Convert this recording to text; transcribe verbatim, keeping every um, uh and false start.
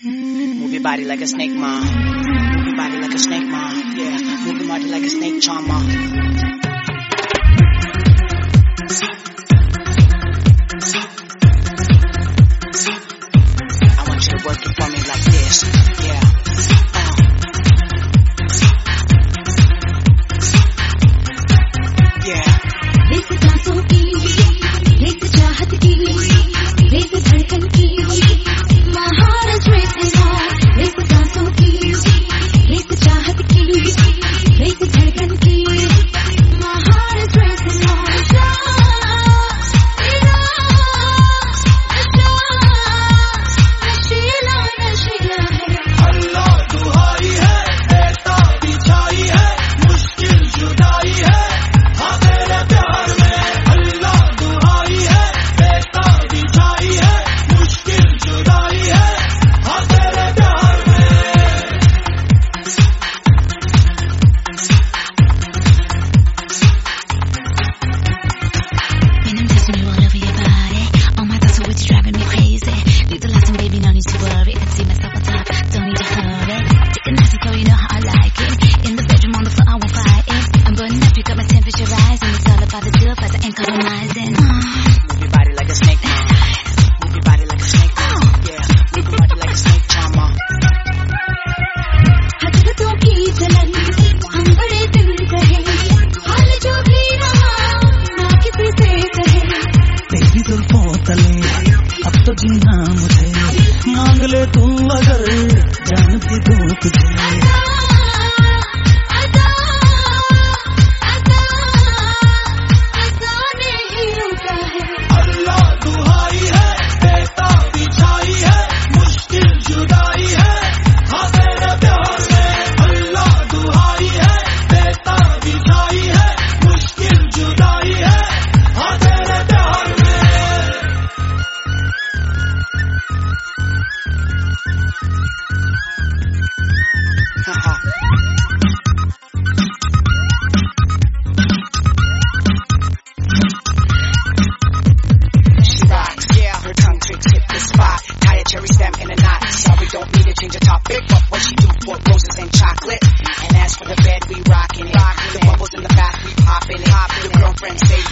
Move your body like a snake, ma. Move your body like a snake, ma. Yeah, move your body like a snake, charmer. I want you to work it for me like this. Yeah. Uh. Yeah. रेत सांसों की, रेत चाहत की, रेत धड़कन की, महारत रेत रेत सांसों की, रेत चाहत की, रेत धड़कन की, महारत रेत नशीला नशीला है। अल्लाह दुहाई है, ऐसा बिछाई है, मुश्किल जुदाई है, हाँ तेरे प्यार में। अल्लाह दुहाई है, ऐसा बिछाई है, मुश्किल जुदाई है, हाँ तेरे प्यार में। When I'm touching you all over your body, oh my God, so what you driving me crazy? Need to listen, baby, no need to worry. Can see myself on top, don't need to hurry. Take a nice and slow, you know how I like it. In the bedroom, on the floor, I won't fight it. I'm burning up, you got my temperature rising. It's all about the deal, but I ain't compromising. Move your body like a snake, ma. Move your body like a snake, ma. Yeah, move your body like a snake, charmer. हजरतों की जलन हम बड़े दिन कहे, हाल जो भी रहा ना किसी से कहे। तेरी जुल्फों तले अब तो जीना मुझे, मांग ले तू अगर जान भी दो तुझे। अदा अदा अदा अदा ने ही रोका है। अल्लाह दुहाई है, ऐसा बिछाई है, मुश्किल जुदाई है, हाँ तेरे प्यार में। अल्लाह दुहाई है, ऐसा बिछाई है, मुश्किल जुदाई है, हाँ तेरे प्यार में। Haha. She rocks, yeah, her tongue tricks hit the spot. Tie a cherry stem in a knot. Sorry, don't need to change the topic, but what she do for roses and chocolate. And as for the bed, we rockin' it. The bubbles in the bath, we poppin' it. Your girlfriend say